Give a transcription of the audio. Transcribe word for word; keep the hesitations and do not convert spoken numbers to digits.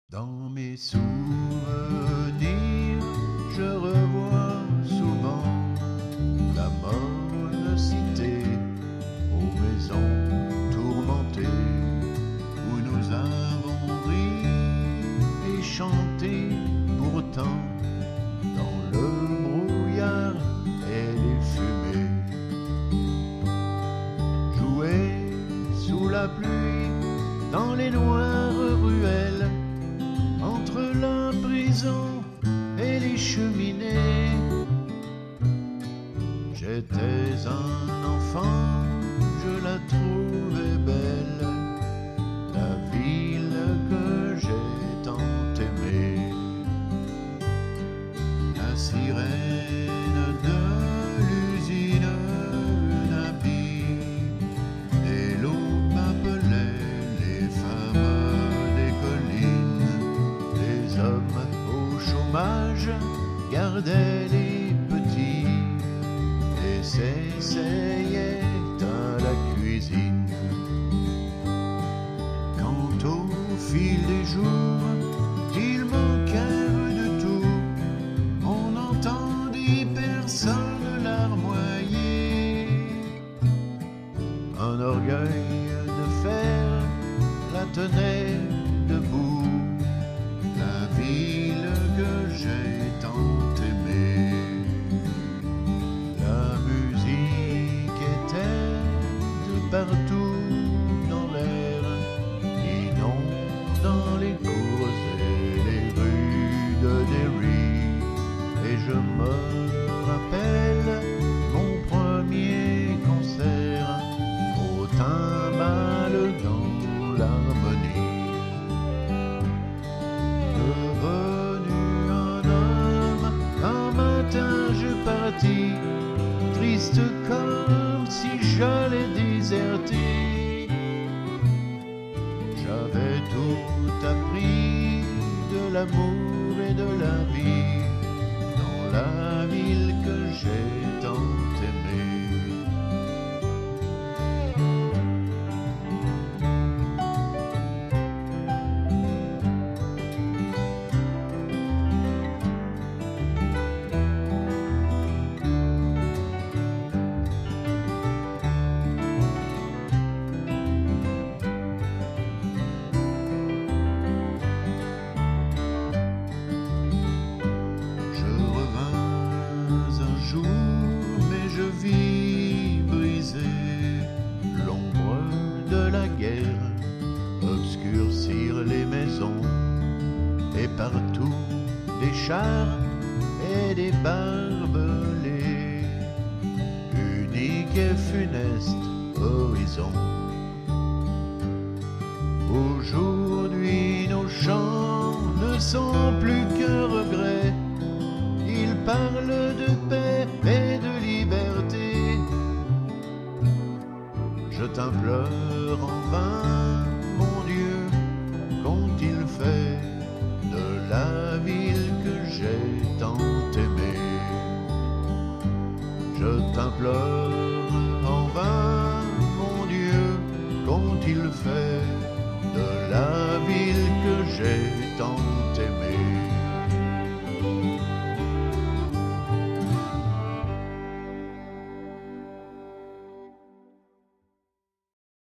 Dans mes souvenirs, je revois souvent la molle cité aux maisons tourmentées où nous avons ri et chanté. Pourtant, dans le brouillard et les fumées, jouer sous la pluie dans les noires ruelles, entre la prison et les cheminées. J'étais un enfant, je la trouvais belle, la ville que j'ai tant aimée. La sirène de l'usine navigue et l'aube appelait les femmes des collines. Les hommes au chômage gardaient les petits et s'essayaient à la cuisine. Quand au fil des jours ils manquèrent de tout, on n'entendit personne larmoyer. Un orgueil de fer la tenait debout, la ville que j'ai tant aimée. La musique était de partout dans l'air, inondant les cours et les rues de Derry. Et je me rappelle mon premier concert au timbale dans l'harmonie. Devenu un homme, un matin je partis, triste comme si j'allais déserter. J'avais tout appris de l'amour et de la vie dans la ville que j'ai tant aimée. Mais je vis briser l'ombre de la guerre, obscurcir les maisons, et partout des chars et des barbelés, unique et funeste horizon. Aujourd'hui nos chants ne sont plus qu'un regret, ils parlent de paix et de liberté. Je t'implore en vain, mon Dieu, qu'ont-ils fait de la ville que j'ai tant aimée? Je t'implore en vain, mon Dieu, qu'ont-ils fait de la ville que j'ai tant aimée?